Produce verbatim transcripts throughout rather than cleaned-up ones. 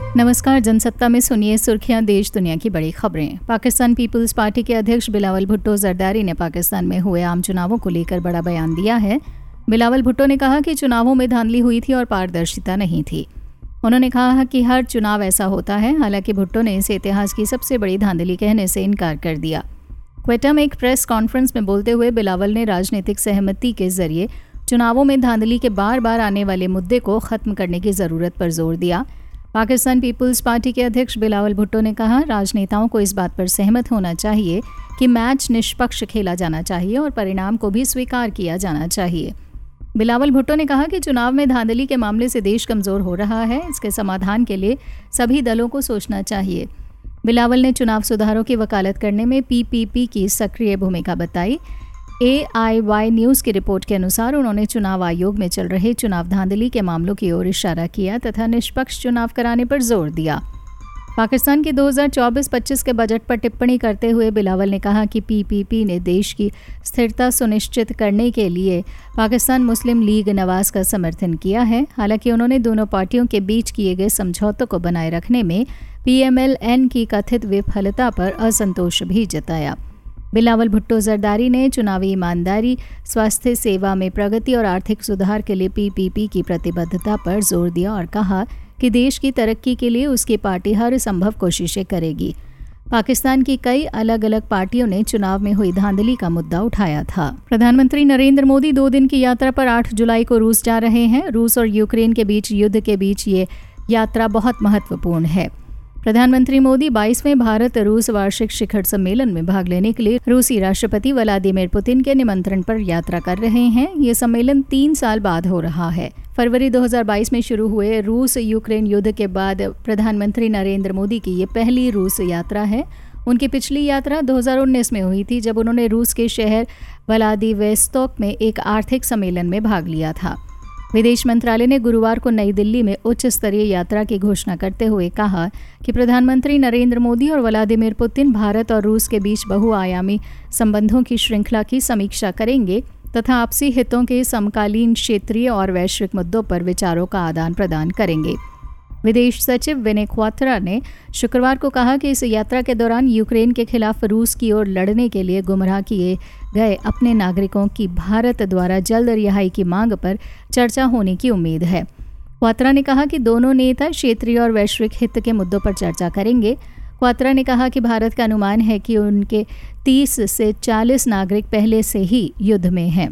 नमस्कार, जनसत्ता में सुनिए सुर्खियां देश दुनिया की बड़ी खबरें। पाकिस्तान पीपल्स पार्टी के अध्यक्ष बिलावल भुट्टो जरदारी ने पाकिस्तान में हुए आम चुनावों को लेकर बड़ा बयान दिया है। बिलावल भुट्टो ने कहा कि चुनावों में धांधली हुई थी और पारदर्शिता नहीं थी। उन्होंने कहा कि हर चुनाव ऐसा होता है। हालांकि भुट्टो ने इसे इतिहास की सबसे बड़ी धांधली कहने से इनकार कर दिया। क्वेटा में एक प्रेस कॉन्फ्रेंस में बोलते हुए बिलावल ने राजनीतिक सहमति के जरिए चुनावों में धांधली के बार बार आने वाले मुद्दे को खत्म करने की जरूरत पर जोर दिया। पाकिस्तान पीपल्स पार्टी के अध्यक्ष बिलावल भुट्टो ने कहा, राजनेताओं को इस बात पर सहमत होना चाहिए कि मैच निष्पक्ष खेला जाना चाहिए और परिणाम को भी स्वीकार किया जाना चाहिए। बिलावल भुट्टो ने कहा कि चुनाव में धांधली के मामले से देश कमजोर हो रहा है। इसके समाधान के लिए सभी दलों को सोचना चाहिए। बिलावल ने चुनाव सुधारों की वकालत करने में पीपीपी की सक्रिय भूमिका बताई। ए आई वाई न्यूज़ की रिपोर्ट के अनुसार उन्होंने चुनाव आयोग में चल रहे चुनाव धांधली के मामलों की ओर इशारा किया तथा निष्पक्ष चुनाव कराने पर जोर दिया। पाकिस्तान के दो हज़ार चौबीस पच्चीस के बजट पर टिप्पणी करते हुए बिलावल ने कहा कि पीपीपी ने देश की स्थिरता सुनिश्चित करने के लिए पाकिस्तान मुस्लिम लीग नवाज का समर्थन किया है। हालांकि उन्होंने दोनों पार्टियों के बीच किए गए समझौतों को बनाए रखने में पीएमएल-एन की कथित विफलता पर असंतोष भी जताया। बिलावल भुट्टो जरदारी ने चुनावी ईमानदारी, स्वास्थ्य सेवा में प्रगति और आर्थिक सुधार के लिए पीपीपी की प्रतिबद्धता पर जोर दिया और कहा कि देश की तरक्की के लिए उसकी पार्टी हर संभव कोशिशें करेगी। पाकिस्तान की कई अलग अलग पार्टियों ने चुनाव में हुई धांधली का मुद्दा उठाया था। प्रधानमंत्री नरेंद्र मोदी दो दिन की यात्रा पर आठ जुलाई को रूस जा रहे हैं। रूस और यूक्रेन के बीच युद्ध के बीच ये यात्रा बहुत महत्वपूर्ण है। प्रधानमंत्री मोदी बाईसवें भारत रूस वार्षिक शिखर सम्मेलन में भाग लेने के लिए रूसी राष्ट्रपति व्लादिमीर पुतिन के निमंत्रण पर यात्रा कर रहे हैं। ये सम्मेलन तीन साल बाद हो रहा है। फरवरी दो हज़ार बाईस में शुरू हुए रूस यूक्रेन युद्ध के बाद प्रधानमंत्री नरेंद्र मोदी की ये पहली रूस यात्रा है। उनकी पिछली यात्रा दो हज़ार उन्नीस में हुई थी, जब उन्होंने रूस के शहर व्लादिवोस्तोक में एक आर्थिक सम्मेलन में भाग लिया था। विदेश मंत्रालय ने गुरुवार को नई दिल्ली में उच्च स्तरीय यात्रा की घोषणा करते हुए कहा कि प्रधानमंत्री नरेंद्र मोदी और व्लादिमीर पुतिन भारत और रूस के बीच बहुआयामी संबंधों की श्रृंखला की समीक्षा करेंगे तथा आपसी हितों के समकालीन क्षेत्रीय और वैश्विक मुद्दों पर विचारों का आदान प्रदान करेंगे। विदेश सचिव विनय क्वात्रा ने शुक्रवार को कहा कि इस यात्रा के दौरान यूक्रेन के खिलाफ रूस की ओर लड़ने के लिए गुमराह किए गए अपने नागरिकों की भारत द्वारा जल्द रिहाई की मांग पर चर्चा होने की उम्मीद है। क्वात्रा ने कहा कि दोनों नेता क्षेत्रीय और वैश्विक हित के मुद्दों पर चर्चा करेंगे। क्वात्रा ने कहा कि भारत का अनुमान है कि उनके तीस से चालीस नागरिक पहले से ही युद्ध में हैं।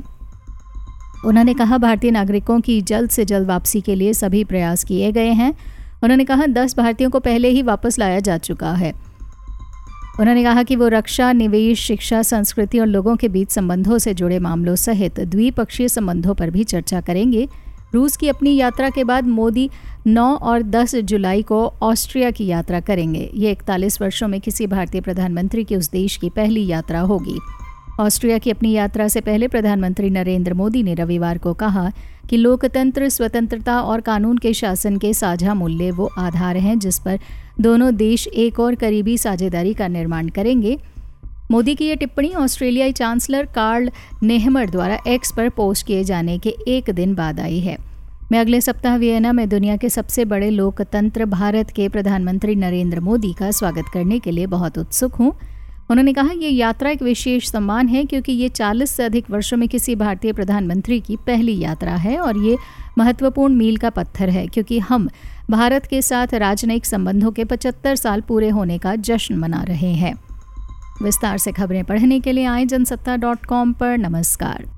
उन्होंने कहा भारतीय नागरिकों की जल्द से जल्द वापसी के लिए सभी प्रयास किए गए हैं। उन्होंने कहा दस भारतीयों को पहले ही वापस लाया जा चुका है। उन्होंने कहा कि वो रक्षा, निवेश, शिक्षा, संस्कृति और लोगों के बीच संबंधों से जुड़े मामलों सहित द्विपक्षीय संबंधों पर भी चर्चा करेंगे। रूस की अपनी यात्रा के बाद मोदी नौ और दस जुलाई को ऑस्ट्रिया की यात्रा करेंगे। ये इकतालीस वर्षों में किसी भारतीय प्रधानमंत्री की उस देश की पहली यात्रा होगी। ऑस्ट्रिया की अपनी यात्रा से पहले प्रधानमंत्री नरेंद्र मोदी ने रविवार को कहा कि लोकतंत्र, स्वतंत्रता और कानून के शासन के साझा मूल्य वो आधार हैं जिस पर दोनों देश एक और करीबी साझेदारी का निर्माण करेंगे। मोदी की ये टिप्पणी ऑस्ट्रेलियाई चांसलर कार्ल नेहमर द्वारा एक्स पर पोस्ट किए जाने के एक दिन बाद आई है। मैं अगले सप्ताह वियना में दुनिया के सबसे बड़े लोकतंत्र भारत के प्रधानमंत्री नरेंद्र मोदी का स्वागत करने के लिए बहुत उत्सुक हूँ। उन्होंने कहा ये यात्रा एक विशेष सम्मान है क्योंकि ये चालीस से अधिक वर्षों में किसी भारतीय प्रधानमंत्री की पहली यात्रा है और ये महत्वपूर्ण मील का पत्थर है क्योंकि हम भारत के साथ राजनयिक संबंधों के पचहत्तर साल पूरे होने का जश्न मना रहे हैं। विस्तार से खबरें पढ़ने के लिए आए जनसत्ता डॉट कॉम पर। नमस्कार।